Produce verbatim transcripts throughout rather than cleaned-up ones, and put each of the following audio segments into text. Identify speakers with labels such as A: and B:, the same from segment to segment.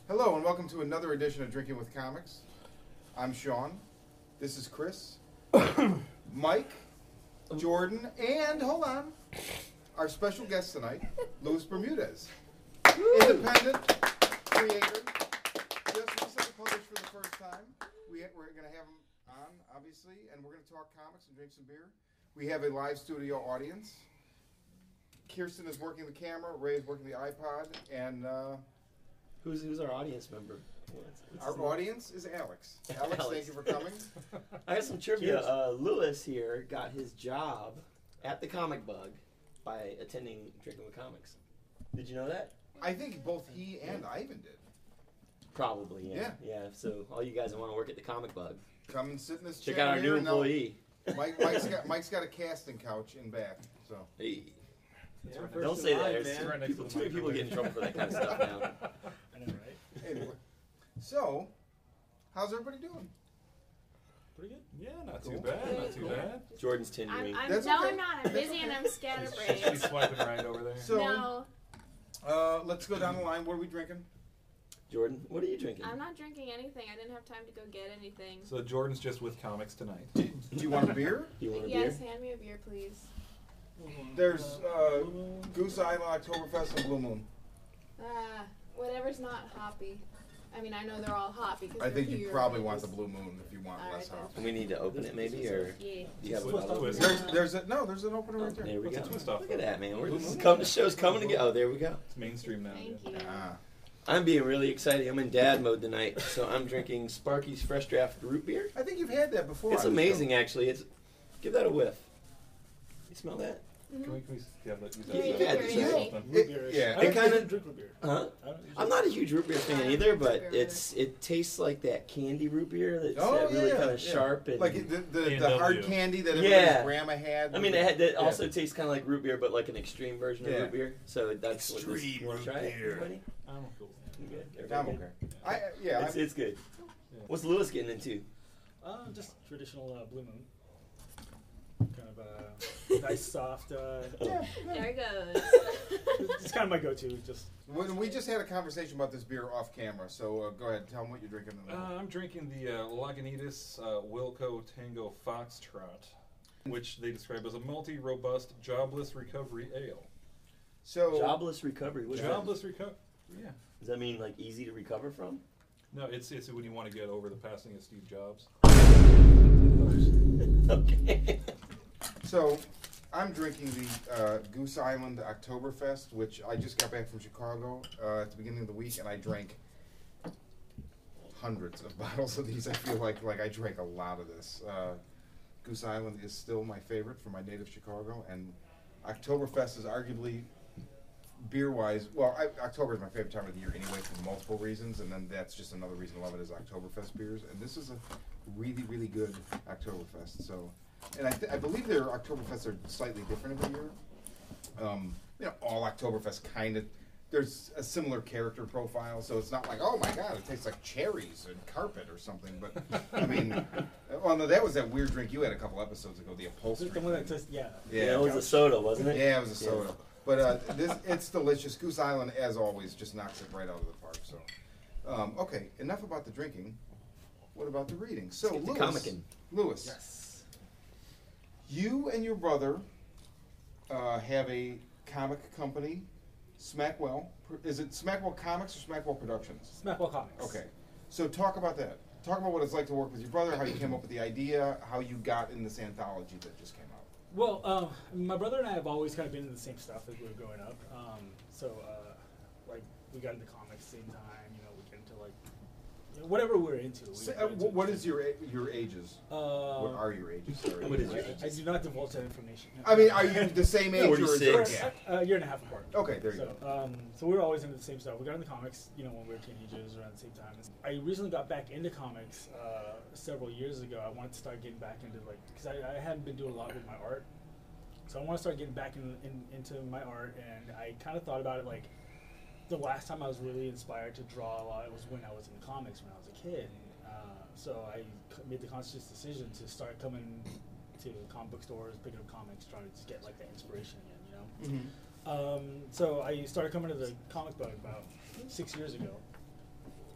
A: Hello and welcome to another edition of Drinking with Comics. I'm Sean. This is Chris, Mike, Jordan, and hold on, our special guest tonight, Luis Bermudez, independent creator, just recently published for the first time. We, we're going to have him on, obviously, and we're going to talk comics and drink some beer. We have a live studio audience. Kirsten is working the camera, Ray is working the iPod, and uh,
B: who's who's our audience member? What's, what's
A: our audience is Alex. Alex,
B: Alex,
A: thank you for coming.
B: I have some trivia. Uh, Lewis here got his job at the Comic Bug by attending Drinking with Comics. Did you know that?
A: I think both he and Ivan did.
B: Probably, yeah.
A: Yeah.
B: Yeah. So all you guys that want to work at the Comic Bug,
A: come and sit in this
B: check
A: chair
B: out our
A: here
B: new
A: and now-
B: employee.
A: Mike, Mike's got Mike's got a casting couch in back. So
B: Hey.
C: Yeah,
B: Don't, don't say that.
C: line,
B: There's
C: man.
B: too,
C: Right
B: people,
C: next
B: too
C: to
B: many
C: the
B: people get in trouble for that kind of stuff now.
C: I know, right?
A: anyway, so how's everybody doing?
C: Pretty good.
D: Yeah, not
A: Cool.
D: too bad, not too
A: Cool.
D: bad.
B: Jordan's
E: I'm,
B: tendering.
E: I'm,
A: That's
E: no,
A: okay.
E: I'm not. I'm
A: That's
E: busy and
A: okay.
E: I'm
D: She's,
E: scatterbrained.
D: she's swiping right over there.
A: So
E: No,
A: uh, let's go down the line. What are we drinking?
B: Jordan, what are you drinking?
E: I'm not drinking anything. I didn't have time to go get anything.
D: So Jordan's just with comics tonight.
A: Do, do you want a beer?
B: You want a
E: Yes,
B: beer?
E: hand me a beer, please.
A: There's uh, Goose Island, Oktoberfest, and Blue Moon.
E: Ah, whatever's not hoppy. I mean, I know they're all hot because
A: I
E: they're
A: think you
E: here.
A: probably want the Blue Moon if you want
E: All
A: less
E: right,
A: hop.
E: then.
B: We need to open it maybe, or
E: Yeah.
B: do you have a
D: Twist
B: bottle?
D: twist.
A: There's there's a no there's an opener
B: Oh,
A: right there.
B: there we
D: What's
B: go.
D: the twist off?
B: Look at that, man. We're
A: Blue
B: just
A: Moon.
B: come, the show's coming together. Oh, there we go.
D: It's mainstream now.
E: Thank
D: yeah.
E: you.
A: Ah,
B: I'm being really excited. I'm in dad mode tonight, so I'm drinking Sparky's Fresh Draft Root Beer.
A: I think you've had that before.
B: It's
A: on the
B: amazing,
A: show.
B: actually. It's give that a whiff. You smell that?
D: Can we, can we yeah, let, use
E: Can we
D: that?
E: do
B: Yeah,
E: beer
B: it's
E: and
B: a-
E: shake?
D: Open.
C: Root beer.
A: yeah,
C: I
B: it
C: don't
B: kinda-
C: usually drink root beer.
B: Huh?
C: I don't usually
B: I'm not a huge root beer fan either, but
E: Beer.
B: it's it tastes like that candy root beer that's
A: Oh,
B: uh, really
A: yeah,
B: kind of
A: yeah.
B: sharp and
A: like the the,
D: A and
A: the hard
D: W.
A: candy that everybody's
B: Yeah.
A: grandma had.
B: I mean, it, had, that
A: Yeah.
B: also tastes kind of like root beer, but like an extreme version of
A: Yeah.
B: root beer. So that's what this.
A: Extreme
B: You want
A: root
B: to try it,
A: beer.
B: everybody?
C: I'm cool.
B: You good?
A: I'm
B: Everybody
A: okay.
B: good?
A: I yeah.
B: It's,
A: I'm-
B: it's good.
D: Yeah.
B: What's Lewis getting into?
C: Uh, just traditional uh, Blue Moon. Kind of uh, nice, soft. Uh,
A: yeah, yeah.
E: There it goes.
C: it's kind of my go-to. Just
A: When we just had a conversation about this beer off camera, so uh, go ahead, tell them what you're drinking.
D: Uh, I'm drinking the uh, Lagunitas uh, Wilco Tango Foxtrot, which they describe as a multi, robust, jobless recovery ale.
A: So
B: Jobless recovery. What does that,
D: Jobless recovery. Yeah.
B: does that mean? Like easy to recover from?
D: No, it's it's when you want to get over the passing of Steve Jobs.
B: Okay.
A: So, I'm drinking the uh, Goose Island Oktoberfest, which I just got back from Chicago uh, at the beginning of the week, and I drank hundreds of bottles of these. I feel like like I drank a lot of this. Uh, Goose Island is still my favorite from my native Chicago, and Oktoberfest is arguably beer-wise. Well, I, October is my favorite time of the year anyway for multiple reasons, and then that's just another reason I love it is Oktoberfest beers, and this is a really really good Oktoberfest. So. And I, th- I believe their Oktoberfests are slightly different every year. Um, you know, all Oktoberfest kind of, there's a similar character profile, so it's not like, oh my god, it tastes like cherries and carpet or something. But, I mean, well, no, that was that weird drink you had a couple episodes ago, the upholstery.
C: the one that
A: thing.
C: just yeah.
A: Yeah,
B: Yeah, it was a soda, wasn't it?
A: Yeah, it was a
B: Yeah.
A: soda. But uh, this, it's delicious. Goose Island, as always, just knocks it right out of the park. So, um, okay, enough about the drinking. What about the reading? So,
B: Let's get
A: Lewis,
B: to comicking.
A: Lewis,
C: Yes.
A: you and your brother uh, have a comic company, Smackwell. Is it Smackwell Comics or Smackwell Productions?
C: Smackwell Comics.
A: Okay. So talk about that. Talk about what it's like to work with your brother, how you came up with the idea, how you got in this anthology that just came out.
C: Well, um, my brother and I have always kind of been in the same stuff as we were growing up. Um, so, uh, like, we got into comics at the same time. You know, we get into like you know, whatever we're into. We
A: So,
C: get
A: uh,
C: into
A: wh- what
C: it.
A: is your a- your ages?
C: Uh,
A: What are your ages? Sorry.
B: What is your
C: I, I do not divulge that information.
A: I mean, are you the same age or is there a
B: forty-six.
A: gap?
C: A year and a half apart.
A: Okay, there you
C: So, um, so we were always into the same stuff. We got into comics, you know, when we were teenagers around the same time. I recently got back into comics uh, several years ago. I wanted to start getting back into like because I, I hadn't been doing a lot with my art, so I want to start getting back in, in, into my art. And I kind of thought about it like the last time I was really inspired to draw a lot was when I was in comics when I was a kid. Uh, so I c- made the conscious decision to start coming to comic book stores, picking up comics, trying to just get like that inspiration again, you know.
A: Mm-hmm.
C: Um, so I started coming to the comic book about six years ago,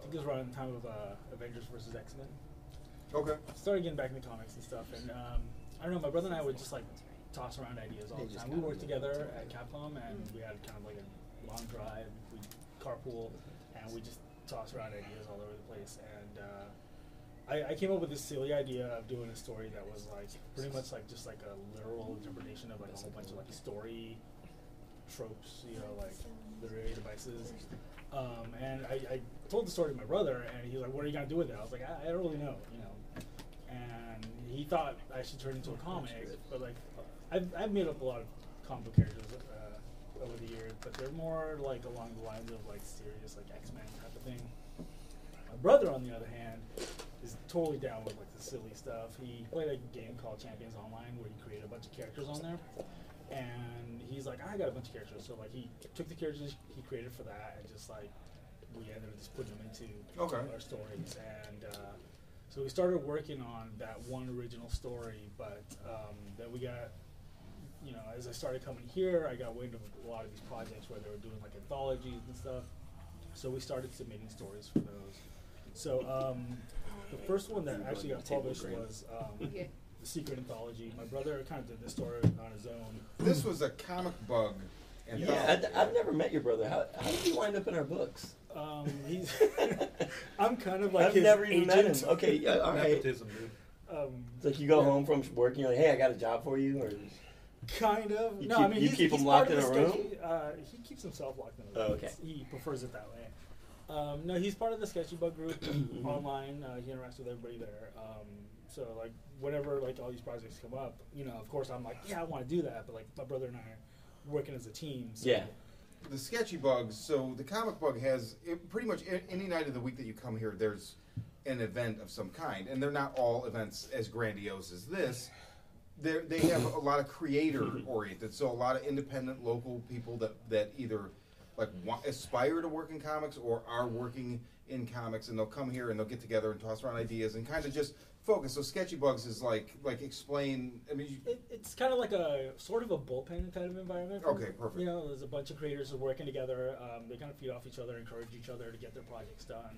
C: think it was around the time of uh, Avengers versus X-Men.
A: Okay.
C: Started getting back into comics and stuff, and um, I don't know, my brother and I would just like toss around ideas all the time. We worked together at Capcom, and we had kind of like a long drive. We carpool, and we just toss around ideas all over the place. And uh, I, I came up with this silly idea of doing a story that was like pretty much like just like a literal interpretation of like a whole bunch of like story tropes, you know, like literary devices. Um, and I, I told the story to my brother, and he was like, "What are you gonna do with it?" I was like, "I, I don't really know," you know. And he thought I should turn it into a comic, but like, I've I've made up a lot of comic book characters uh, over the years, but they're more like along the lines of like serious like X-Men type of thing. My brother, on the other hand, is totally down with like the silly stuff. He played a game called Champions Online where he created a bunch of characters on there. And he's like, I got a bunch of characters. So like he took the characters he created for that and just like we ended up just putting them into
A: Okay.
C: our stories. And uh, so we started working on that one original story, but um, then we got, you know, as I started coming here, I got wind of a lot of these projects where they were doing like anthologies and stuff. So we started submitting stories for those. So um, the first one that actually got published was um,
E: Okay.
C: The Secret Anthology. My brother kind of did this story on his own.
A: This was a comic bug. Anthology.
B: Yeah, I'd, I've never met your brother. How, how did he wind up in our books?
C: Um, he's I'm kind of like
B: I've
C: his
B: never even
C: agent.
B: met him. Okay, yeah, all right.
D: Nepotism, dude.
C: Um,
B: It's like you go home from work and you're like, hey, I got a job for you? Or
C: kind of.
B: You
C: no,
B: keep-
C: I mean
B: you
C: he's,
B: keep
C: he's
B: him
C: part
B: locked
C: of
B: in
C: the
B: a room?
C: sketchy- Uh, he keeps himself locked in a room.
B: Oh, okay.
C: He prefers it that way. Um, no, he's part of the Sketchy Bug group online. Uh, he interacts with everybody there. Um, so like whenever like all these projects come up, you know, of course I'm like, yeah, I want to do that. But like my brother and I are working as a team. So
B: Yeah.
A: The Sketchy Bugs, so the comic bug has, it, pretty much a- any night of the week that you come here, there's an event of some kind. And they're not all events as grandiose as this. They're, they have a lot of creator-oriented, so a lot of independent local people that, that either like want, aspire to work in comics or are working in comics, and they'll come here and they'll get together and toss around ideas and kind of just focus. So Sketchy Bugs is like, like explain, I mean, you,
C: It, it's kind of like a sort of a bullpen kind of environment.
A: Okay, perfect.
C: You know, there's a bunch of creators who are working together. Um, they kind of feed off each other, encourage each other to get their projects done.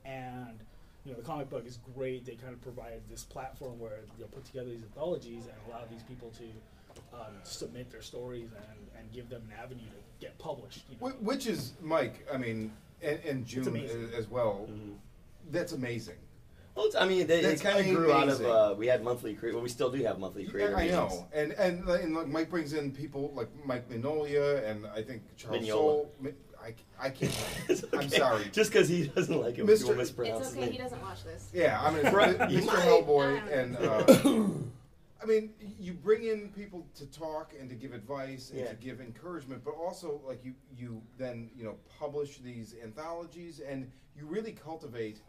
C: And you know, the Comic Bug is great. They kind of provide this platform where they'll put together these anthologies and allow these people to um, submit their stories and, and give them an avenue to get published. You know?
A: Wh- which is, Mike, I mean, and, and June
C: amazing.
A: a- as well,
B: Mhm.
A: that's amazing.
B: Well, it's, I mean, they,
A: That's
B: it kind of grew out of,
A: amazing.
B: uh, we had monthly creator, well, we still do have monthly creator
A: Yeah, I
B: meetings.
A: know, and and, like, and like Mike brings in people like Mike Mignola and I think Charles
B: Mignola.
A: Soule. Mi- I, I can't.
B: It's
A: I'm
B: okay.
A: sorry.
B: Just because he doesn't like it when
A: Mister
B: people mispronounce
E: It's
B: his
E: okay,
B: name.
E: he doesn't watch this.
A: Yeah, I mean,
B: Right, you
A: Mister
B: might.
A: Hellboy,
E: I
A: and
E: don't
A: uh, I mean, you bring in people to talk and to give advice and
B: Yeah.
A: to give encouragement, but also like you, you then you know publish these anthologies and you really cultivate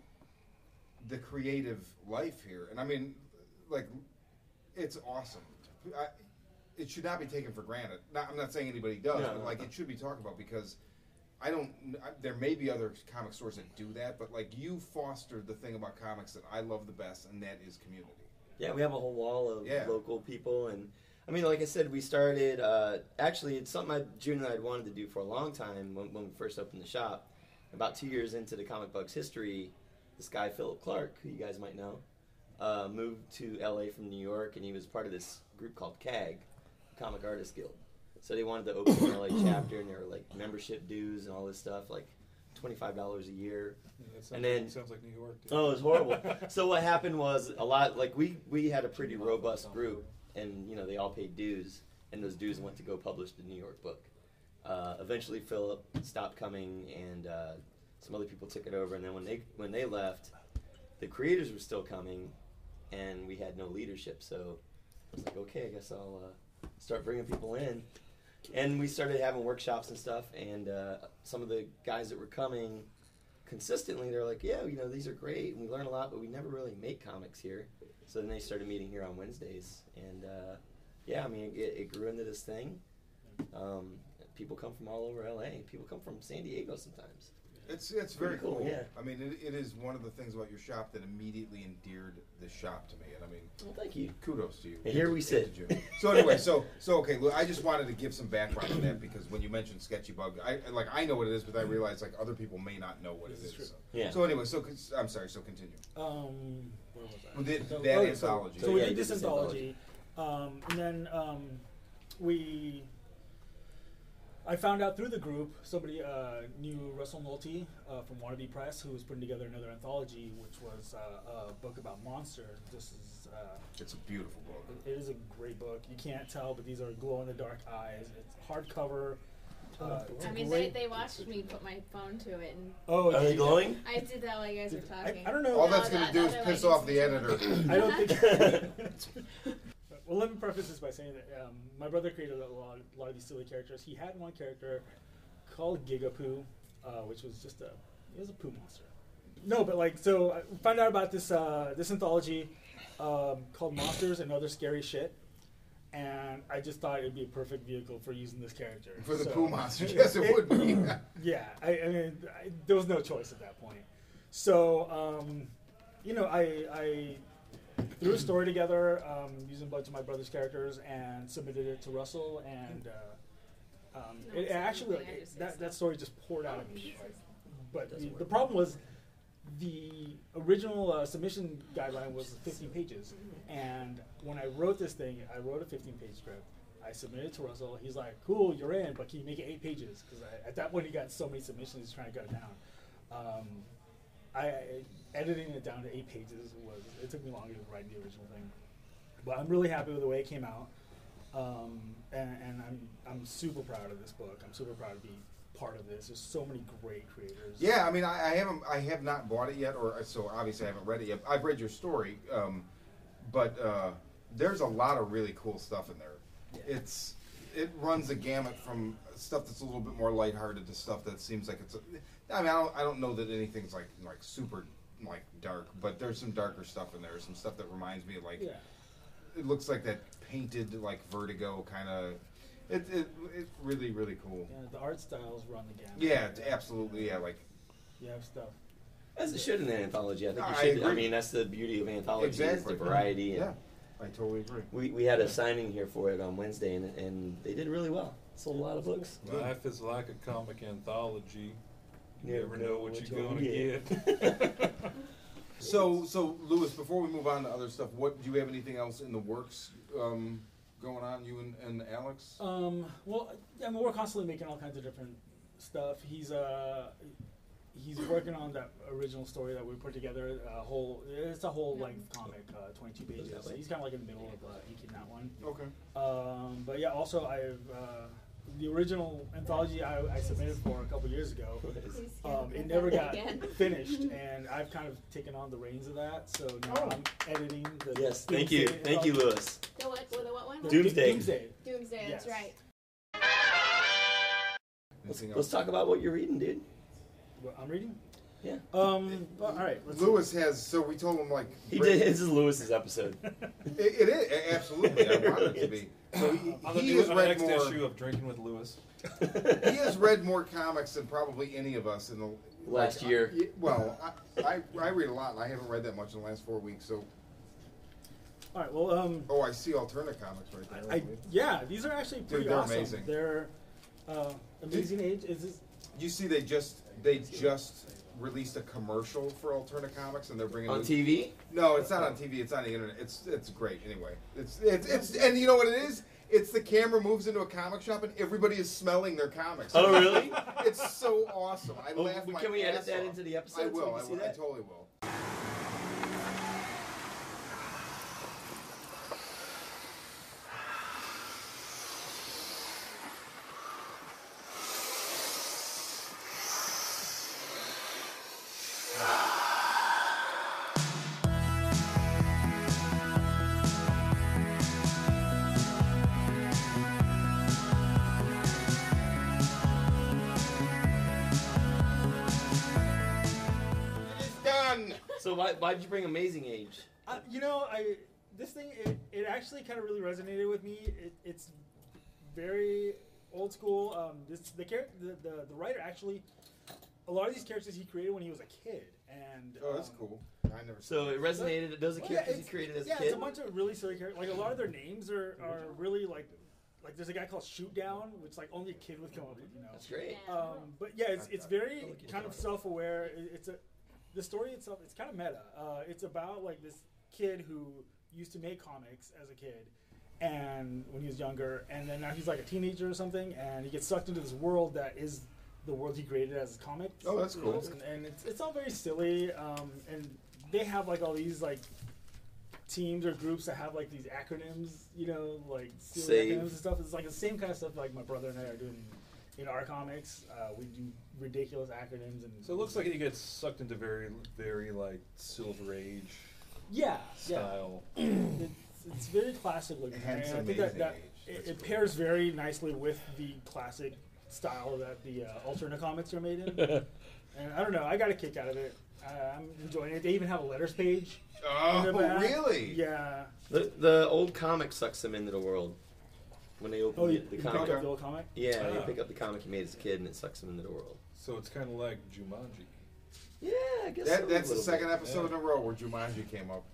A: the creative life here. And I mean, like, it's awesome. I, it should not be taken for granted. Not, I'm not saying anybody does,
B: No,
A: but
B: no,
A: like
B: no.
A: it should be talked about because. I don't. I, there may be other comic stores that do that, but like you fostered the thing about comics that I love the best, and that is community.
B: Yeah, we have a whole wall of
A: Yeah.
B: local people, and I mean, like I said, we started. Uh, actually, it's something I, June and I had wanted to do for a long time when, when we first opened the shop. About two years into the Comic Bug's history, this guy Philip Clark, who you guys might know, uh, moved to L A from New York, and he was part of this group called C A G, Comic Artists Guild. So they wanted to open an L A chapter, and there were like membership dues and all this stuff, like twenty-five dollars a year.
D: Yeah, that sounds
B: And then-
D: like, sounds like New York. Dude.
B: Oh, it was horrible. So what happened was a lot, like we, we had a pretty robust group, and you know they all paid dues, and those dues went to go publish the New York book. Uh, eventually, Philip stopped coming, and uh, some other people took it over. And then when they when they left, the creators were still coming, and we had no leadership. So I was like, okay, I guess I'll uh, start bringing people in. And we started having workshops and stuff, and uh, some of the guys that were coming consistently, they're like, yeah, you know, these are great, and we learn a lot, but we never really make comics here. So then they started meeting here on Wednesdays, and uh, yeah, I mean, it, it grew into this thing. Um, people come from all over L A. People come from San Diego sometimes.
A: It's it's very
B: Pretty cool,
A: cool.
B: yeah.
A: I mean, it, it is one of the things about your shop that immediately endeared the shop to me, and I mean,
B: Well, thank you.
A: kudos to you.
B: And here we sit.
A: So anyway, so so okay, look, I just wanted to give some background on that because when you mentioned Sketchy Bug, I like I know what it is, but I realize like other people may not know what it
C: This is
A: is.
C: true.
A: So.
B: Yeah.
A: So anyway, so con- I'm sorry. So continue.
C: Um, where was I?
A: Well, the-
C: So-
A: that
C: oh,
A: anthology.
C: So,
B: So
C: we
B: yeah,
C: did
B: you
C: this
B: did this
C: anthology, um, and then um, we. I found out through the group somebody uh, knew Russell Nolte uh, from Wannabe Press, who was putting together another anthology, which was uh, a book about monsters. This is uh,
A: It's a beautiful book.
C: it is a great book. You can't tell, but these are glow in the dark eyes. It's hardcover. Uh, it's
E: I
C: a
E: mean, they,
C: great-
E: they watched me put my phone to it, and
C: Oh,
B: Are they
C: did-
B: glowing?
E: I did that while you guys were
C: I,
E: talking.
C: I don't know.
A: All
E: No,
A: that's going to
E: the-
A: do
E: the
A: is
E: other
A: piss
E: lady
A: off the
E: said
A: editor.
C: I don't think. Well, let me preface this by saying that um, my brother created a lot, a lot of these silly characters. He had one character called Gigapoo, uh, which was just a it was a poo monster. No, but like so, I found out about this uh, this anthology um, called Monsters and Other Scary Shit, and I just thought it'd be a perfect vehicle for using this character
A: For the
C: So-
A: poo monster, yes, it would be.
C: Yeah, I, I mean, I, there was no choice at that point. So, um, you know, I, I threw a story together um, using a bunch of my brother's characters and submitted it to Russell, and uh, um,
E: No,
C: it,
E: it's
C: actually
E: something I just
C: that,
E: said
C: that
E: so.
C: story just poured out of me.
E: Jesus.
C: But the,
B: Doesn't
C: the
B: work.
C: problem was the original uh, submission guideline was fifteen pages, and when I wrote this thing, I wrote a fifteen page script. I submitted it to Russell. He's like, "Cool, you're in, but can you make it eight pages?" Because at that point, he got so many submissions, he's trying to cut it down. Um, I, I editing it down to eight pages was it took me longer to write the original thing, but I'm really happy with the way it came out, um, and, and I'm I'm super proud of this book. I'm super proud to be part of this. There's so many great creators.
A: Yeah, I mean, I, I haven't, I have not bought it yet, or so obviously I haven't read it yet. I've read your story, um, but uh, there's a lot of really cool stuff in there.
C: Yeah.
A: It's it runs the gamut from stuff that's a little bit more lighthearted to stuff that seems like it's. A, I mean, I don't, I don't know that anything's like like super like dark, but there's some darker stuff in there. Some stuff that reminds me of like
C: Yeah.
A: it looks like that painted like Vertigo kind of. It, it it's really really cool.
C: Yeah, the art styles run the gamut.
A: Yeah, it's absolutely. Yeah, like
C: You have stuff.
B: As it should in an anthology. I think you
A: I
B: should. I
A: agree.
B: mean, that's the beauty of anthology is
A: exactly
B: the variety. And
A: Yeah, I totally agree.
B: we, we had a signing here for it on Wednesday, and, and they did really well. Sold a lot of books.
D: Life is like a comic anthology. You
B: Never
D: never know what
B: what
D: you're
B: you're
D: gonna
B: gonna
D: get.
A: So, so Lewis, before we move on to other stuff, what do you have anything else in the works um, going on? You and, and Alex?
C: Um, well, I mean, we're constantly making all kinds of different stuff. He's uh, he's working on that original story that we put together. A whole, it's a whole length comic, uh, twenty-two pages. So he's kind of like in the middle of uh, inking that one.
A: Okay.
C: Um, but yeah, also I've uh, the original anthology I, I submitted for a couple years ago.
E: Please
C: Um,
E: can't
C: it
E: do
C: never
E: that
C: got
E: again.
C: finished, and I've kind of taken on the reins of that. So now
A: Oh.
C: I'm editing the.
B: Yes, thank you.
C: Doomsday
B: Thank you,
C: anthology.
B: Lewis.
E: The what? The what one?
C: The
B: Doomsday.
C: Doomsday.
E: Doomsday. That's
C: Yes.
E: right.
B: Let's,
A: Anything
B: let's
A: else?
B: talk about what you're reading, dude.
C: What I'm reading.
B: Yeah.
C: Um. Well, all right. Let's
A: Lewis has. So we told him like
B: He
A: bring-
B: did. This is Lewis's episode.
A: It, it is a- absolutely. I want it to be. So he,
D: On the,
A: he
D: new,
A: has
D: on the
A: read
D: next
A: more.
D: issue of Drinking with Lewis.
A: He has read more comics than probably any of us in the
B: Last
A: like,
B: year.
A: I- well, I, I I read a lot, and I haven't read that much in the last four weeks. So,
C: All right. Well. Um.
A: oh, I see alternate comics right there.
C: I, yeah. These are actually pretty
A: they're
C: awesome.
A: amazing.
C: They're uh, amazing age. Is this?
A: You see, they just they just released a commercial for alternate comics, and they're bringing
B: On
A: the-
B: T V?
A: No, it's not on T V. It's on the internet. It's it's great anyway. It's it's it's and you know what it is? It's the camera moves into a comic shop and everybody is smelling their comics.
B: Oh, really?
A: It's so awesome. I
B: Oh,
A: laugh
B: can
A: my
B: we edit
A: ass
B: that
A: off.
B: into the episode
A: I
B: so we
A: will.
B: can
A: I,
B: see
A: will I
B: that?
A: totally will. It's done.
B: So why why did you bring Amazing Age?
C: Uh, you know, I this thing it, it actually kind of really resonated with me. It, it's very old school. Um, this the, char- the the the writer actually a lot of these characters he created when he was a kid, and
A: Oh, that's
C: um,
A: cool. I never.
B: So
A: seen
B: it resonated. Those are
C: Well,
B: characters
C: it's-
B: he created as
C: yeah,
B: a kid.
C: it's a bunch of really silly characters. Like a lot of their names are, are really like like there's a guy called Shoot Down, which like only a kid would come up with, you know.
B: That's great.
E: Yeah.
C: Um, but yeah, it's it's very
B: Don't look
C: kind of
B: into it.
C: self-aware. It- It's a the story itself. It's kind of meta. Uh, it's about like this kid who used to make comics as a kid, and when he was younger, and then now he's like a teenager or something, and he gets sucked into this world that is the world he created as comics.
A: Oh, that's cool.
C: And, and it's it's all very silly. Um, and they have like all these like teams or groups that have like these acronyms, you know, like silly
B: Save.
C: acronyms and stuff. It's like the same kind of stuff like my brother and I are doing in our comics. Uh, we do ridiculous acronyms and
D: So it looks like he gets sucked into very, very like Silver Age
C: yeah, yeah.
D: style.
C: It's, it's very classic looking.
A: Hence
C: and I think that,
A: amazing
C: that
A: age.
C: it,
A: That's
C: it
A: cool.
C: pairs very nicely with the classic style that the uh, alternate comics are made in. And I don't know, I got a kick out of it. Uh, I'm enjoying it. They even have a letters page. in the
A: Oh,
C: back.
A: really?
C: Yeah.
B: The the old comic sucks him into the world. When they open
C: Oh,
B: the,
C: you,
B: the
C: you
B: comic,
C: picked up the old comic?
B: yeah, they
D: Ah.
B: pick up the comic he made as a kid, and it sucks him into the world.
D: So it's kind of like Jumanji.
B: Yeah, I guess
A: That,
B: so, a
A: that's the
B: little
A: second
B: bit.
A: episode in a row where Jumanji came up.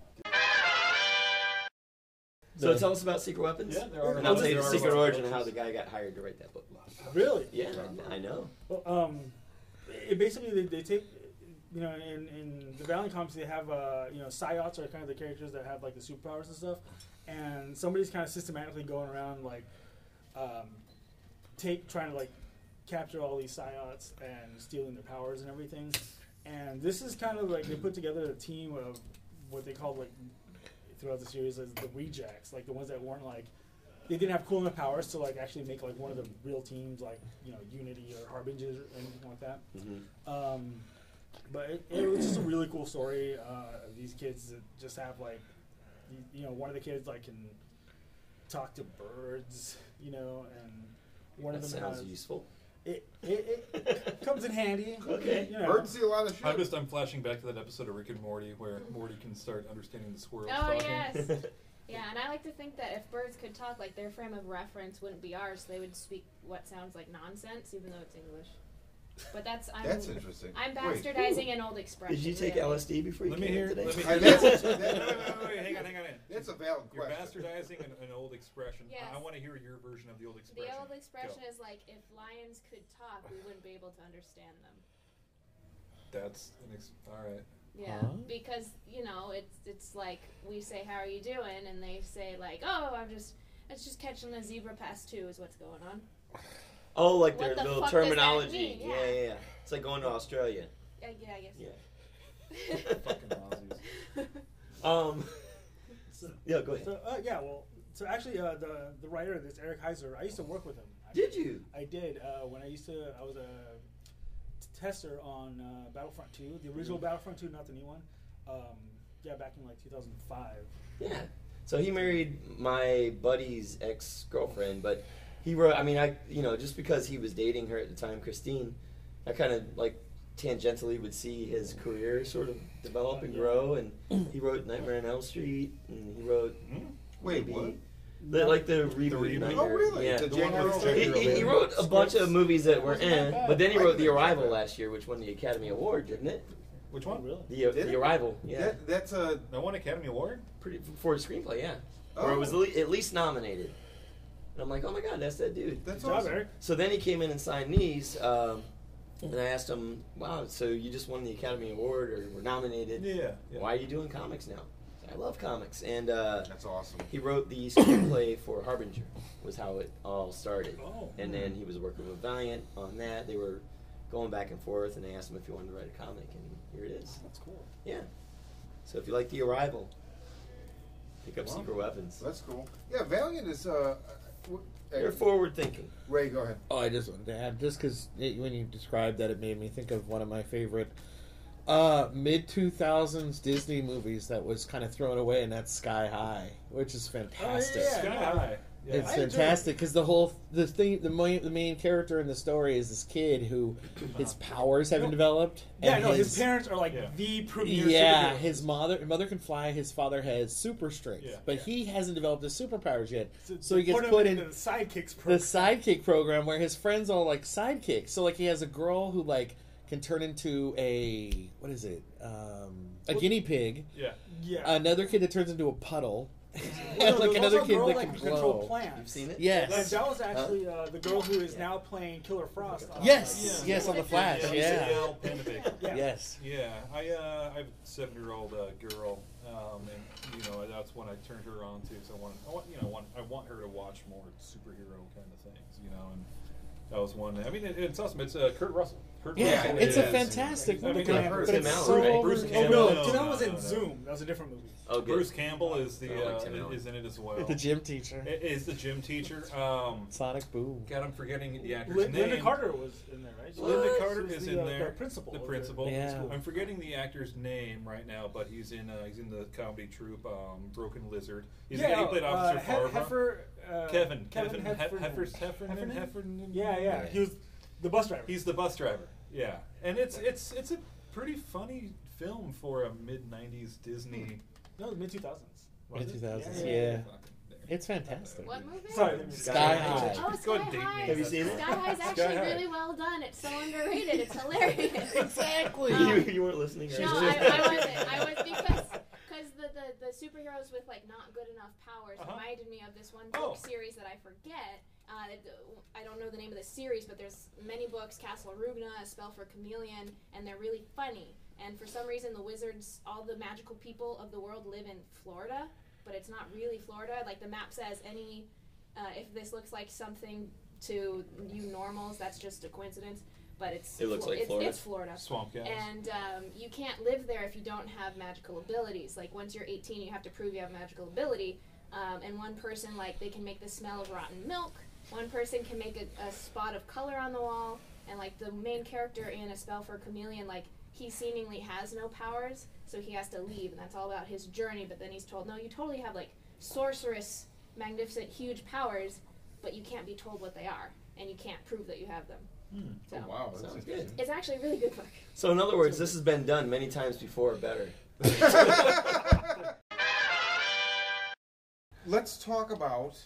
B: So
F: The-
B: tell us about Secret Weapons.
D: Yeah, there are-
B: And I'll tell you
D: there
B: the
D: are
B: secret
D: a lot of
B: origin of how the
D: references.
B: guy got hired to write that book.
C: Really?
B: Yeah, I, I know.
C: Well, um, it basically they, they take, you know, in, in the Valiant comics they have, uh, you know, psiots are kind of the characters that have like the superpowers and stuff, and somebody's kind of systematically going around like, um, take trying to like capture all these psiots and stealing their powers and everything, and this is kind of like they put together a team of what they call like throughout the series as the rejects, like the ones that weren't like. They didn't have cool enough powers to like actually make like one of the real teams, like you know Unity or Harbinger or anything like that.
B: hmm
C: Um, but it, it was just a really cool story. Uh, of these kids that just have like, you, you know, one of the kids like can talk to birds, you know, and one
B: That
C: of them
B: sounds
C: has
B: useful.
C: it, it, it comes in handy.
B: Okay.
C: you know.
A: Birds see a lot of shit.
D: I'm just I'm flashing back to that episode of Rick and Morty where Morty can start understanding the squirrels
E: Oh
D: talking.
E: yes. Yeah, and I like to think that if birds could talk, like their frame of reference wouldn't be ours. They would speak what sounds like nonsense, even though it's English. But that's I'm
A: That's interesting.
E: I'm
A: Wait,
E: bastardizing an old expression.
B: Did you take
E: really.
B: L S D before you
D: Let me
B: came
D: hear.
B: in today?
D: Let me
A: I-
D: hear.
A: that's
D: wait,
A: a-
D: wait, wait, wait, hang on, hang on.
A: That's a valid
D: You're
A: question.
D: bastardizing an, an old expression.
E: Yes.
D: I, I want to hear your version of the old
E: The
D: expression.
E: old expression
D: Go.
E: is like if lions could talk, we wouldn't be able to understand them.
D: That's an ex- all right.
E: Yeah,
F: Huh?
E: because you know it's it's like we say how are you doing, and they say like oh I'm just it's just catching a zebra past two is what's going on.
B: Oh, like
E: What
B: their
E: the
B: little
E: fuck does that
B: terminology.
E: mean?
B: Yeah.
E: Yeah.
B: yeah, yeah. It's like going to Australia.
E: Yeah, yeah, I guess.
B: Yeah.
D: Fucking Aussies.
B: Um.
C: So,
B: Yeah, go ahead.
C: so uh, yeah, well, so actually, uh, the the writer of this, Eric Heiser, I used to work with him.
B: Did you?
C: I did uh, when I used to. I was a t- tester on uh, Battlefront two, the original Battlefront two, not the new one. Um, yeah, back in like two thousand five.
B: Yeah. So he married my buddy's ex girlfriend, but he wrote. I mean, I you know just because he was dating her at the time, Christine, I kind of like tangentially would see his career sort of develop and grow. And he wrote Nightmare on Elm Street, and he wrote
D: Hmm?
A: Wait,
B: maybe-
A: what?
B: the, like the reboot.
D: reboot?
B: Nightmare.
A: Oh, really?
B: Yeah.
A: The
D: The one
A: January
D: where-
B: He,
A: February.
B: he, he wrote a bunch of movies that were
C: Wasn't that
B: eh,
C: bad.
B: but then he
A: I
B: wrote
A: think
B: The
A: it was
B: Arrival
A: bad.
B: last year, which won the Academy Award, didn't it?
D: Which
C: Oh,
D: one?
C: really?
B: The
A: Did
B: The
A: it?
B: Arrival, yeah,
A: That, that's a.
D: I won Academy Award.
B: pretty for a screenplay, yeah, or it
A: Oh.
B: was at le- at least nominated. And I'm like, oh my god, that's that dude.
A: That's
C: Good job,
A: awesome.
C: Eric.
B: So then he came in and signed these, um, and I asked him, wow, so you just won the Academy Award or were nominated?
D: Yeah. yeah.
B: Why are you doing comics now? I love comics, and uh,
A: That's awesome.
B: he wrote the screenplay for Harbinger. Was how it all started.
C: Oh.
B: And then he was working with Valiant on that. They were going back and forth, and they asked him if he wanted to write a comic, and here it is.
C: That's cool.
B: Yeah. So if you like The Arrival, pick up
A: Wow.
B: Secret Weapons.
A: That's cool. Yeah, Valiant is. Uh, w-
B: They're
A: uh,
B: forward thinking.
A: Ray, go ahead.
F: Oh, I just wanted to add, just because when you described that, it made me think of one of my favorite uh, mid two thousands Disney movies that was kind of thrown away, and that's Sky High, which is fantastic.
C: yeah.
D: Sky High. Yeah.
F: It's
C: I enjoyed
F: fantastic because the whole the thing the main, the main character in the story is this kid who his powers haven't
C: No.
F: developed.
C: Yeah,
F: and
C: no, his, parents are like
D: Yeah.
C: the premier.
F: Yeah,
C: superheroes.
F: his mother mother can fly. His father has super strength,
D: Yeah.
F: but he hasn't developed his superpowers yet.
C: So,
F: So he
C: they
F: gets
C: him
F: put
C: into
F: in
C: the sidekicks
F: the
C: program.
F: sidekick program where his friends all like sidekicks. So like he has a girl who like can turn into a what is it? Um, a guinea pig.
D: Yeah.
C: Yeah.
F: Another kid that turns into a puddle.
C: Well,
F: and like
C: there's
F: another
C: also a
F: kid
C: girl
F: that
C: that
F: can
C: can control
F: glow.
C: plants.
B: You've seen it?
F: Yes.
C: And that was actually uh, the girl who is now playing Killer Frost. on-
F: Yes.
D: Yeah.
F: Yes, on the Flash.
D: Yeah.
F: Yeah.
D: Yeah. Panda Pig.
C: Yeah.
F: Yes.
D: Yeah, I uh, I have a seven-year-old uh, girl, um, and you know that's when I turned her on to. So I want, I want, you know, want, I want her to watch more superhero kind of things, you know, and that was one. I mean, it, it's awesome. It's uh, Kurt Russell. Kurt
F: Yeah,
D: Russell
F: it's a
D: is-
F: fantastic
D: I mean,
F: movie,
D: yeah,
F: but
B: Tim
F: it's
B: Allen,
F: so
B: right?
F: over-
D: Bruce
C: Oh
D: Campbell.
C: no,
D: No,
C: Tim Allen
D: no,
C: was in
D: no, no.
C: Zoom. That was a different movie.
B: Oh, good.
D: Bruce Campbell is the
B: I like
D: uh,
B: Tim Allen.
D: is in it as well.
F: the gym teacher.
D: I- Is the gym teacher? Um,
F: Sonic Boom.
D: God, I'm forgetting the actor's
C: Lin-
D: name.
C: Linda Carter was in there, right? She
D: Linda
C: was-
D: Carter
C: she was
D: is
C: the,
D: in
C: uh,
D: there.
C: The principal.
D: The
C: of
D: principal.
F: Yeah.
D: I'm forgetting the actor's name right now, but he's in uh, he's in the comedy troupe um, Broken Lizard. He's
C: yeah,
D: he played Officer
C: uh, He-
D: Farva.
C: Heifer, uh,
D: Kevin,
C: Kevin,
D: Kevin,
C: Heffernan.
D: Heffernan, Heffernan,
C: Heffernan?
D: Heffernan.
C: Yeah, yeah, He was the bus driver.
D: He's the bus driver. Yeah, and it's it's it's a pretty funny film for a mid nineties Disney.
C: no, mid two thousands.
D: Was
F: Mid
D: it?
F: two thousands.
C: Yeah,
F: Yeah.
C: yeah,
F: It's fantastic.
E: What movie?
C: Sorry,
F: Sky High.
E: Oh,
D: Go
E: Sky
D: ahead, date me.
E: High.
B: Have you seen it?
E: Sky High's
D: Sky
E: actually
D: High.
E: really well done. It's so underrated. It's hilarious.
F: Exactly.
E: Um,
B: you, you weren't listening.
E: No,
B: right?
E: I, I wasn't. I was because because the, the, the superheroes with like not good enough powers
D: Uh-huh.
E: reminded me of this one
D: Oh.
E: book series that I forget. Uh, it- I don't know the name of the series, but there's many books: Castle Arugna, A Spell for Chameleon, and they're really funny. And for some reason, the wizards, all the magical people of the world, live in Florida, but it's not really Florida. Like the map says, any uh, if this looks like something to you normals, that's just a coincidence. But it's
B: It looks like
E: it's,
B: Florida.
E: It's Florida.
D: Swamp Gals.
E: And um, you can't live there if you don't have magical abilities. Like once you're eighteen, you have to prove you have magical ability. Um, and one person, like, they can make the smell of rotten milk. One person can make a, a spot of color on the wall. And like the main character in A Spell for Chameleon, like he seemingly has no powers, so he has to leave, and that's all about his journey. But then he's told, no, you totally have like sorcerous, magnificent, huge powers, but you can't be told what they are, and you can't prove that you have them.
D: Hmm.
E: So
A: Oh, wow, that's
B: Sounds
A: interesting.
E: it's actually a really good book.
B: So in other words, this has been done many times before, better.
A: Let's talk about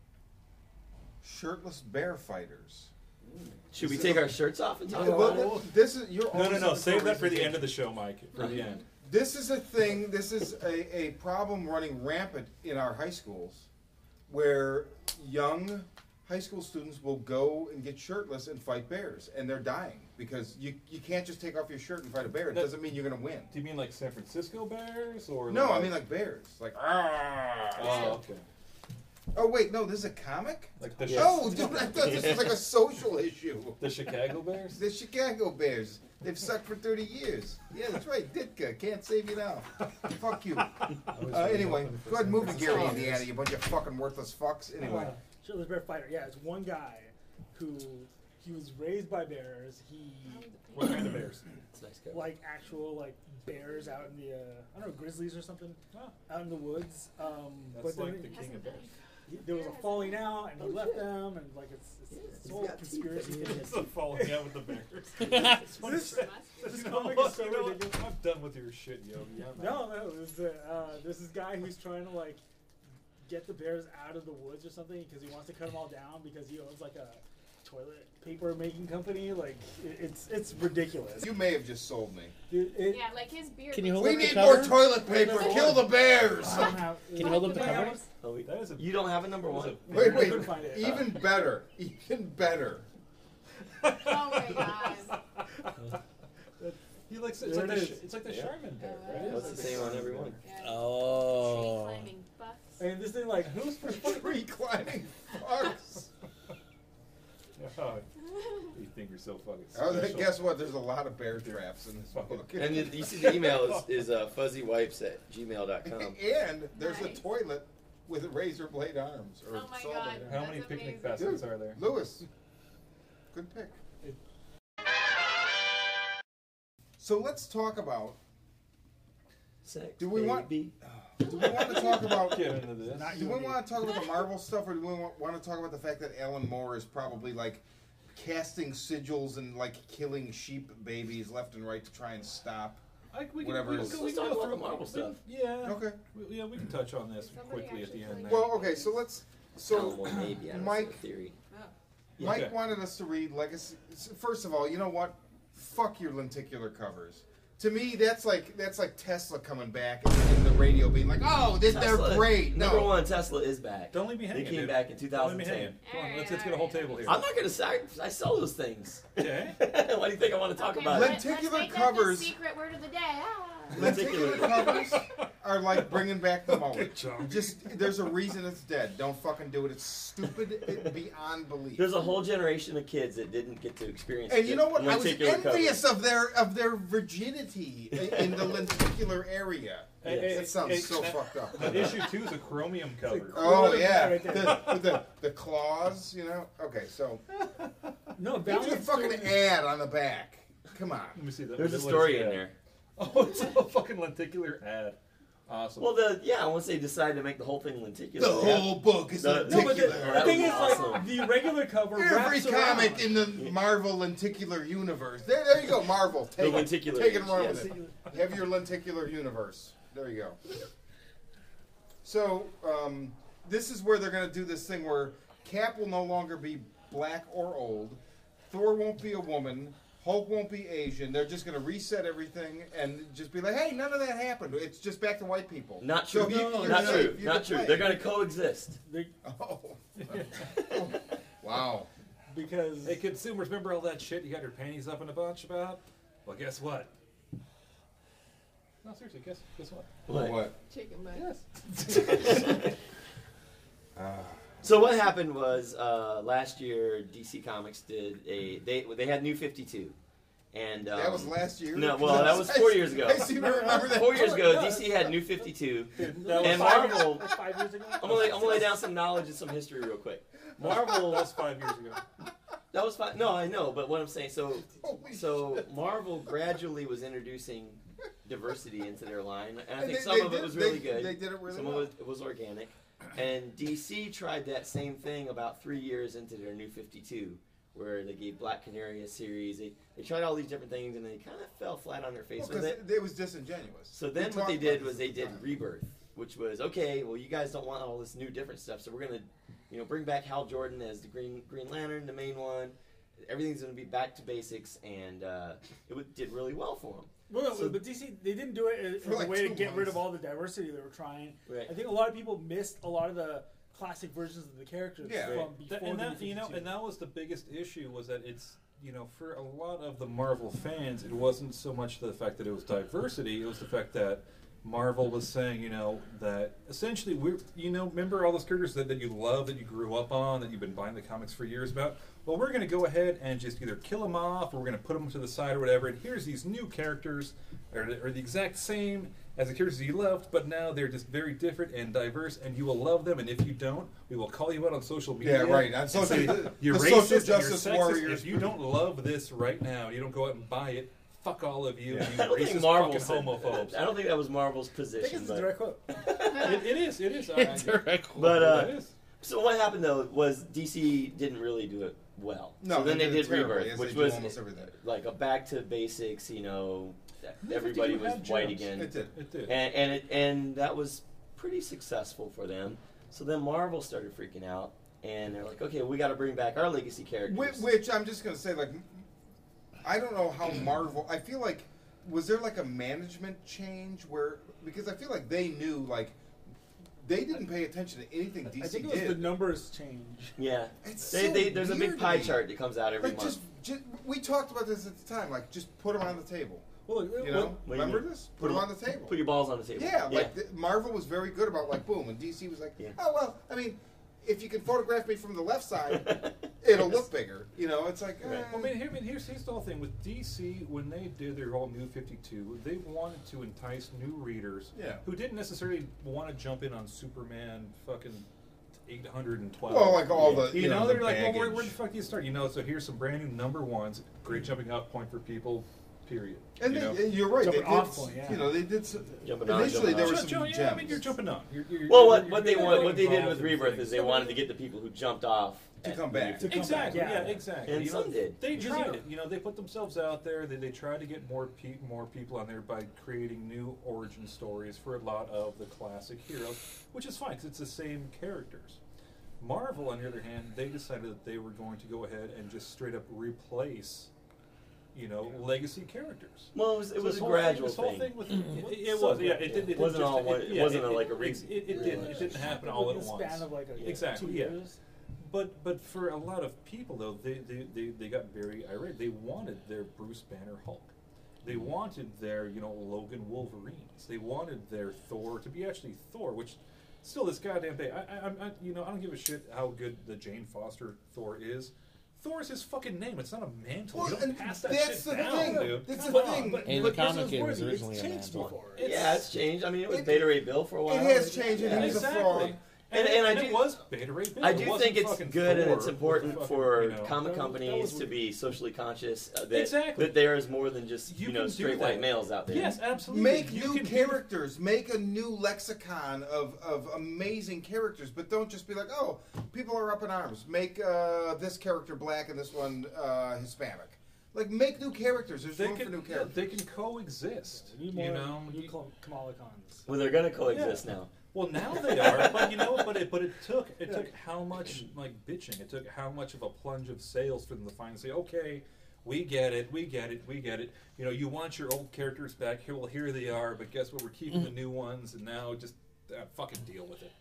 A: shirtless bear fighters.
B: Should we take our shirts off and talk
A: Uh,
B: about
A: well,
B: it?
A: this is you're
D: No, no,
A: always
D: no.
A: looking
D: Save
A: for
D: that for the
A: reasons
D: end of the show, Mike. For the end.
A: This is a thing, this is a, a problem running rampant in our high schools where young high school students will go and get shirtless and fight bears, and they're dying because you, you can't just take off your shirt and fight a bear. It
D: That-
A: doesn't mean you're going to win.
D: Do you mean like San Francisco Bears or?
A: No,
D: like,
A: I mean like bears. Like, ah.
D: Oh, okay.
A: Oh, wait, no, this is a comic?
D: Like the
A: Oh, dude, I thought this was like a social issue.
D: the Chicago Bears.
A: The Chicago Bears. They've sucked for thirty years. Yeah, that's right. Ditka can't save you now. Fuck you. Uh, anyway, go ahead and move to Gary, Indiana, you bunch of fucking worthless fucks. Anyway.
C: Uh, Shirtless Bear Fighter. Yeah, it's one guy who he was raised by bears. He
D: What kind of bears?
B: It's a nice cover.
C: like actual like bears out in the uh, I don't know grizzlies or something
D: Ah,
C: out in the woods. Um,
D: that's
C: but
D: like
C: then
D: the king of bears.
C: he, there was a falling out and he
B: Oh,
C: left
B: shit.
C: them and like it's it's, it's
B: he's
C: a whole
B: got teeth
C: conspiracy.
B: that he
C: thing.
D: It's the falling out with the bears.
C: This, this
D: You know
C: comic
D: what?
C: is so
D: You know what?
C: ridiculous.
D: I'm done with your shit, Yogi. I'm
C: No,
D: out.
C: no, this is uh, this is guy who's trying to like get the bears out of the woods or something because he wants to cut them all down because he owns like a toilet paper making company. Like it, it's it's ridiculous.
A: You may have just sold me.
C: It, it,
E: Yeah, like his beard.
F: Can you
E: was-
F: hold
A: We
F: up the
A: need more
F: cover?
A: toilet paper.
C: Number
A: Kill
C: one.
A: the bears.
C: I don't have-
F: Can you hold up the
E: Like
F: cover?
E: bears.
B: Oh, we-
D: That is a.
B: you don't have a number one.
A: Wait,
C: I
A: wait.
C: couldn't find it.
A: Even better. Even better.
E: Oh my god.
D: He likes it's
C: There
D: like
C: it
D: the
C: is.
D: sh- it's like the
B: Yeah.
D: Charmin bear,
E: Uh,
D: right?
B: What's the same on every one?
E: Yeah.
F: Oh.
E: Tree climbing bucks.
C: And this thing like who's
A: Tree climbing fucks.
D: Oh, you think you're so fucking
A: Oh,
D: special.
A: guess what? There's a lot of bear traps in this book.
B: And you, you see the email is, is uh, fuzzywipes at gmail dot com.
A: And there's
E: Nice.
A: a toilet with razor blade arms. Or
E: Oh my
A: saw
E: God.
A: blade arms.
D: How many
E: That's
D: picnic
E: amazing.
D: baskets
A: Dude,
D: are there?
A: Lewis. Good pick.
C: It-
A: So let's talk about.
B: Sex,
A: Do we want-
B: baby.
A: Do we want to talk about?
D: Get into this.
C: Not
A: Do we
C: Yogi.
A: want to talk about the Marvel stuff, or do we want, want to talk about the fact that Alan Moore is probably like casting sigils and like killing sheep babies left and right to try and stop?
D: I, we can,
A: Whatever
D: we
A: it
D: can
A: is.
D: go, we
B: Let's
D: can
B: talk
D: go
B: about
D: through
B: the Marvel
D: we-
B: stuff.
D: Yeah.
A: Okay.
D: We, yeah, we can touch on this
E: Somebody
D: quickly at the
E: actually
D: end.
E: played
D: There.
A: Well, okay. So let's. So
B: Oh, well, maybe. I don't
A: Mike-
B: see the theory.
A: Mike
D: Okay.
A: wanted us to read Legacy. First of all, you know what? fuck your lenticular covers. To me, that's like that's like Tesla coming back and, and the radio being like, "Oh, this, they're
B: Tesla-
A: great." No,
B: Number one, Tesla is back.
D: Don't leave me hanging.
B: They came
D: dude.
B: back in two
D: Don't leave me
B: thousand ten.
D: hanging. Come on,
E: Alright,
D: let's, let's get a whole
E: alright.
D: table here.
B: I'm not gonna say I, I sell those things.
D: Okay.
B: Why do you think I want to talk
E: Okay,
B: about
E: let,
B: it?
E: let's
A: Lenticular
E: make
A: covers-
E: that the secret word of the day. Ah.
A: lenticular covers are like bringing back the mullet.
D: Okay, John.
A: Just there's a reason it's dead. Don't fucking do it. It's stupid beyond belief.
B: There's a whole generation of kids that didn't get to experience.
A: And you know what? I was
B: lenticular
A: envious
B: covers.
A: of their of their virginity i- in the lenticular area.
D: Hey, hey,
A: That sounds
D: hey,
A: so
D: that-
A: fucked up.
D: That issue two is a chromium cover.
A: Oh yeah,
C: Right there.
A: the, with the the claws, you know. Okay, so
C: No,
A: there's a
C: Valiant
A: fucking
C: still-
A: ad on the back. Come on.
D: Let me see that.
B: There's a
D: What is
B: story in
D: that?
B: there.
D: Oh, it's a fucking lenticular ad. Awesome.
B: Well, the yeah, once they decided to make the whole thing lenticular.
A: The whole book is
B: The-
C: No, but the,
A: lenticular.
C: the
B: That
C: thing
B: was
C: is,
B: awesome.
C: like, the regular cover
A: Every
C: wraps
A: comic
C: around.
A: in the Marvel lenticular universe. There, there you go, Marvel.
B: The
A: Take it,
B: lenticular
A: take it and run
B: yes.
A: with it. Have your lenticular universe. There you go. So, um, this is where they're going to do this thing where Cap will no longer be black or old. Thor won't be a woman. Hulk won't be Asian. They're just going to reset everything and just be like, hey, none of that happened. It's just back to white people.
B: Not
A: So
B: true.
A: you-
C: No,
A: you're
B: Not
A: safe.
B: true.
A: You
B: Not
A: can
B: true.
A: play.
B: They're going to coexist.
C: They-
A: Oh. Wow.
C: because
D: Hey, consumers, remember all that shit you got your panties up in a bunch about? Well, guess what? No, seriously, guess guess what?
B: What?
A: What?
E: Chicken butt.
D: Yes.
A: Ah.
B: So what happened was uh, last year D C Comics did a they they had New fifty-two, and um,
A: That was last year?
B: No, well that was four years ago.
A: I seem to remember that.
B: Four years ago,
C: No,
B: D C had New fifty-two,
C: that was
B: and
C: five
B: Marvel.
C: years, five years ago.
B: I'm gonna, lay, I'm gonna lay down some knowledge and some history real quick. Marvel
D: That was five years ago.
B: that was fine. No, I know, but what I'm saying, so
A: Holy
B: so
A: shit.
B: Marvel gradually was introducing diversity into their line, and I
A: And
B: think
A: they-
B: some
A: they
B: of it
A: did-
B: was
A: they-
B: really good.
A: they did it really
B: some
A: well.
B: of it was organic, and D C tried that same thing about three years into their New fifty-two, where they gave Black Canary a series. They they tried all these different things, and they kind of fell flat on their face
A: Well,
B: with
A: 'cause
B: it.
A: it, it was disingenuous.
B: So
A: We
B: then what
A: talked
B: they
A: about
B: did
A: this
B: was they
A: at the
B: did
A: time.
B: Rebirth, which was okay. Well, you guys don't want all this new different stuff, so we're gonna, you know, bring back Hal Jordan as the Green Green Lantern, the main one. Everything's gonna be back to basics, and uh, it w- did really well for them.
C: Well, no,
B: So-
C: but D C they didn't do it as
A: For
C: a
A: like
C: way to
A: two
C: get rid
A: months.
C: of all the diversity they were trying.
B: Right.
C: I think a lot of people missed a lot of the classic versions of the characters
A: Yeah.
C: from
B: Right.
C: before
D: That, and
C: the
D: that you know,
C: fifty-two.
D: and that was the biggest issue was that it's you know for a lot of the Marvel fans, it wasn't so much the fact that it was diversity; it was the fact that Marvel was saying, you know, that essentially we're you know remember all those characters that, that you love, that you grew up on, that you've been buying the comics for years about. Well, we're going to go ahead and just either kill them off, or we're going to put them to the side, or whatever. And here's these new characters, are are the exact same as the characters you loved, but now they're just very different and diverse, and you will love them. And if you don't, we will call you out on social media.
A: Yeah, right. On
D: and
A: social-
D: say,
A: the-
D: you're
A: the
D: racist
A: social
D: and you're
A: justice
D: sexist.
A: warriors.
D: If you don't love this right now, you don't go out and buy it. Fuck all of you,
A: Yeah.
D: you
B: I don't think
D: racist
B: Marvel
D: fucking
B: said
D: homophobes.
B: I don't think that was Marvel's
C: I think
B: position.
C: it's a
B: But,
C: direct quote.
D: it, it is. It is. I- I-
F: Direct quote.
B: but uh,
D: it is.
B: so what happened though was D C didn't really do it well.
A: No,
B: so then
A: they
B: they,
A: did
B: did
A: it terribly,
B: Rebirth,
A: as
B: which
A: they do
B: was
A: almost everything.
B: like a back to basics. You know,
D: New
B: everybody
D: fifty-two
B: was
D: had
B: white
D: gems.
B: again.
A: It did.
D: It did.
B: and and, it, and that was pretty successful for them. So then Marvel started freaking out, and they're like, "Okay, we got to bring back our legacy characters."
A: Which, which I'm just gonna say, like, I don't know how Marvel. I feel like was there like a management change where because I feel like they knew like they didn't pay attention to anything D C
C: I think it was
A: did.
C: the numbers change.
B: yeah,
A: It's
B: they,
A: so
B: they, there's a
A: weird
B: big
A: to
B: pie
A: me.
B: chart that comes out every
A: Like
B: month.
A: just, just, we talked about this at the time. Like, just put them on the table.
C: Well,
A: You
C: well,
A: know,
B: what do you
A: remember
B: mean?
A: this? Put them on the table.
B: Put your balls on the table.
A: Yeah, like the, Marvel was very good about like boom, and D C was like,
B: Yeah.
A: oh well. I mean, if you can photograph me from the left side, it'll look bigger. You know, it's like.
B: Right.
A: eh.
D: Well, I mean, here, I mean, here's, here's the whole thing with D C. When they did their whole New fifty-two, they wanted to entice new readers
A: Yeah.
D: who didn't necessarily want to jump in on Superman fucking eight hundred twelve.
A: Well, like all the
D: you,
A: you,
D: know,
A: the
D: they're like, well, where,
A: baggage.
D: where the fuck do you start? You know, so here's some brand new number ones, great jumping out point for people. Period.
A: And
D: you
A: they,
D: know?
A: and you're right. They
C: Jumping
A: did,
C: off point, yeah.
A: You know, they did. s-
B: Jumping on,
A: initially,
B: jumping
A: there
B: off.
A: were
D: Ju-
A: some
D: ju-
A: gems.
D: yeah, I mean, you're jumping on. You're, you're,
B: Well,
D: you're-
B: what,
D: you're
B: what they
D: getting
B: want, what they did
D: involved
B: with
D: in
B: Rebirth
D: things.
B: is they wanted to get the people who jumped off
A: To
B: at
A: come
B: the
A: back.
C: To come
D: Exactly.
C: back,
D: Yeah,
C: yeah.
D: exactly.
B: And
D: you know,
B: some did.
D: They
C: Because,
D: tried
C: you know-
D: it. You know, they put themselves out there. They, they tried to get more pe- more people on there by creating new origin stories for a lot of the classic heroes, which is fine because it's the same characters. Marvel, on the other hand, they decided that they were going to go ahead and just straight up replace, you know, legacy characters.
B: Well, it was, it
D: So
B: was
D: this
B: a
D: whole
B: gradual
D: thing, this whole
B: thing.
D: thing with, it, it was, yeah, it, did, it
B: Wasn't
D: didn't
B: all
D: just,
B: one-
D: it,
B: it
D: yeah,
B: wasn't
D: it,
B: a, like a
D: it,
B: re-
D: it, it, it didn't, it didn't happen all at
C: Within the
D: once.
C: span of like a,
D: Exactly,
C: two
D: yeah.
C: years.
D: But but for a lot of people though, they, they, they, they got very irate. They wanted their Bruce Banner Hulk. They wanted their, you know, Logan Wolverines. They wanted their Thor to be actually Thor, which still this goddamn day. I, I, I you know I don't give a shit how good the Jane Foster Thor is. Thor is his fucking name. It's not a mantle.
A: Well,
D: you don't
A: and
D: pass that
A: that's
D: shit
A: the
D: down,
A: thing.
D: dude.
A: That's
D: Come
A: the
D: on.
A: thing.
C: But,
F: In
C: but
F: the comic,
C: this is
F: it was
C: worthy.
F: originally
C: It's
F: a
C: changed
F: mantle.
C: before.
D: It's-
B: Yeah, it's changed. I mean, it was
A: It-
B: Beta Ray Bill for a while.
A: It has changed, and
B: Yeah.
A: he was a
D: Exactly.
A: fraud.
D: And,
B: And- and I
D: and
B: do-
D: it was Beta Ray Bill.
B: I
D: It
B: do
D: wasn't
B: think it's
D: fucking
B: good and
D: Thor
B: it's
D: with
B: important
D: fucking,
B: for
D: you know-
B: comic
C: That was-
B: companies
C: that was
B: to
C: weird.
B: be socially conscious. Uh, that,
D: Exactly.
B: that there is more than just you,
D: You
B: know
D: can do
B: straight
D: that.
B: white males out there.
D: Yes, absolutely.
A: Make
D: You
A: new
D: can do-
A: characters. Make a new lexicon of, of amazing characters, but don't just be like, oh, people are up in arms. Make uh, this character black and this one uh, Hispanic. Like, make new characters. There's
D: They
A: room for
D: can,
A: new
D: yeah,
A: characters.
D: they can coexist.
C: We need more
D: You know,
C: new
D: You-
C: Kam- Kamala Khans.
B: Well, they're gonna coexist
D: Yeah.
B: now.
D: well now they are, but you know, but it but it took it took how much like bitching. It took how much of a plunge of sales for them to finally say, okay, we get it, we get it, we get it. You know, you want your old characters back here. Well, here they are, but guess what? We're keeping the new ones, and now just uh, fucking deal with it.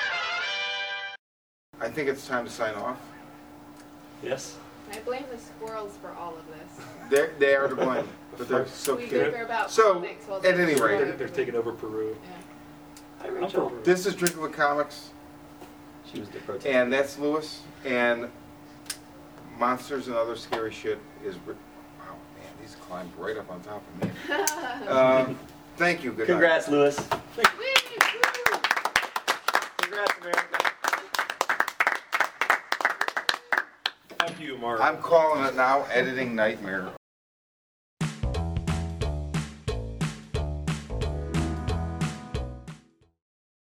A: I think it's time to sign off.
B: Yes.
E: I blame the squirrels for all of this.
A: They're, they are to blame, but they're so
E: we
A: cute.
E: bicker about
A: So,
E: comics while
A: at
E: they
A: any
E: destroy
A: rate-
D: They're, they're taking over Peru.
E: Yeah.
B: Hi,
C: I'm
B: Rachel.
C: for-
A: This is Drinkable Comics,
B: She was the protest.
A: and that's Lewis, and Monsters and Other Scary Shit is... Ri- Wow, man, these climbed right up on top of me. Um, thank you, good night.
B: Congrats, Lewis.
E: Whee!
B: Congrats, America.
D: After you, Mark.
A: I'm calling it now Editing Nightmare.